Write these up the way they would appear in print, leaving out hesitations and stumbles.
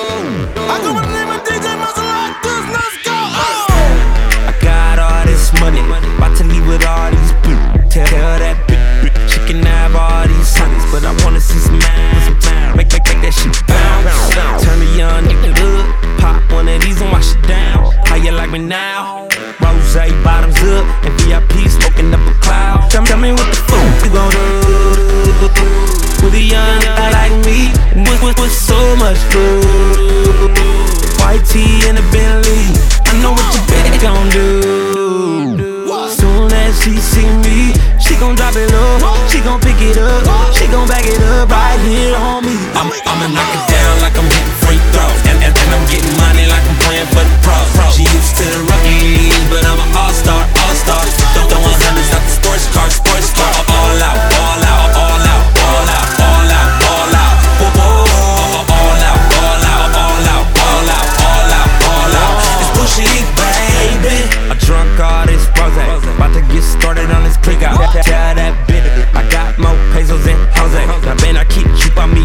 I go by the name of DJ Maserati, let's go. I got all this money, about to leave with all these bitches. Tell that bitch she can have all these honeys, but I wanna see some ass. Make that shit bounce. Turn the young nigga up, pop one of these and wash it down. How you like me now? Rose bottoms up and VIP smoking up a cloud. Tell me what the fuck you gon' do with a young guy like me, with so much food. White tee and a Bentley, I know what your baby gon' do. Soon as she see me, she gon' drop it low, she gon' pick it up, she gon' back it up right here on me. I'ma knock it down like I'm hitting free throws, and I'm getting money like I'm playing for the pros. She used to the rookie league, but I'm an all-star. Throwing hundreds out the sports car. All out, all out, all out, all out, all out, all out. All out, all out, all out, all out, all out, all out. It's Bullshit, baby. I drunk all this rose, about to get started on this click out. Tell that bitch I got more pesos than Jose. Now man, I keep by me.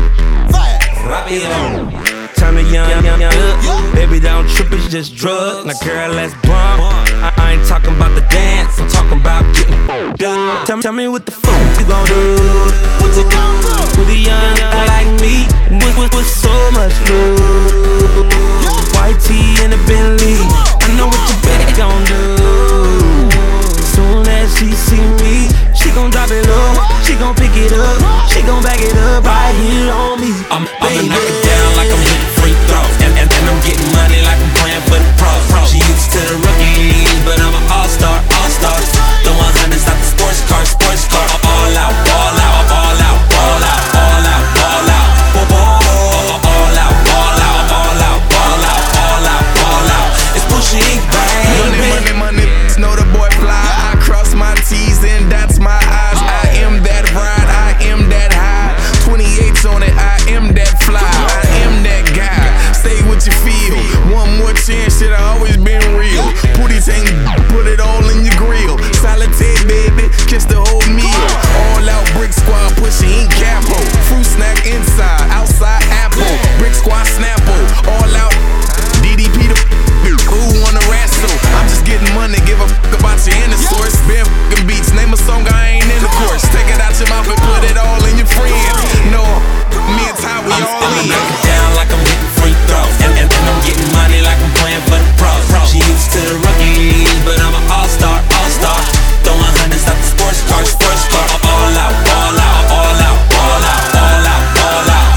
Turn the young up, baby don't trip, it's just drugs. Now girl, let's bump. I ain't talking about the dance, I'm talking about getting done. Tell me what the fuck you gon' do with a young guy like me, with so much love. White tee and a Bentley, I know what your baby gon' do. Soon as she see me, she gon' drop it low, she gon' pick it up, she gon' back it up right here on me. I'ma knock it down like I'm hitting free throws, and I'm getting money like I'm playing for the pros. She used to the rookie league, but I'm an all-star. Throwing hundreds out the sports car. All out, all out, all out, all out, all out, all out. All out, all out, all out, all out, all out, all out. It's Bullshit, baby. Money, know the boy fly. I cross my T's and dots my I's. I am that ride, I am that high. 28s on it, I am that fly. I am that guy. Say what you feel. One more chance, shit, I always been real. Pootie tank, put it all in your grill. Solitaire, baby, kiss the whole meal. All out brick squad, pushing ink capo. Fruit snack inside, outside apple. Brick squad snapple, all out. DDP the who wanna wrestle? I'm just getting money, give a fuck about your inner source. Bare fucking beats, name a song I ain't in the course. Take it out your mouth and put it all in your friends. No, me and Ty, we all I'ma in. knock it down like I'm hitting free throws, and I'm getting money like I'm playing for the pros. She used to the rookie league, but I'm an all-star. Throwing hundreds out the sports car. All out, all out, all out, all out, all out, all out.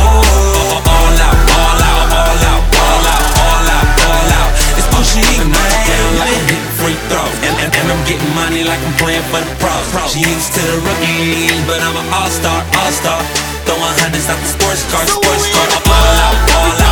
All out, all out, all out, all out, all out, all out. It's Bullshit, man. Down like I'm hitting free throws, and I'm getting money like I'm playing for the pros. She used to the rookie league, but I'm an all-star. Throwing hundreds out the sports car. All out, all out.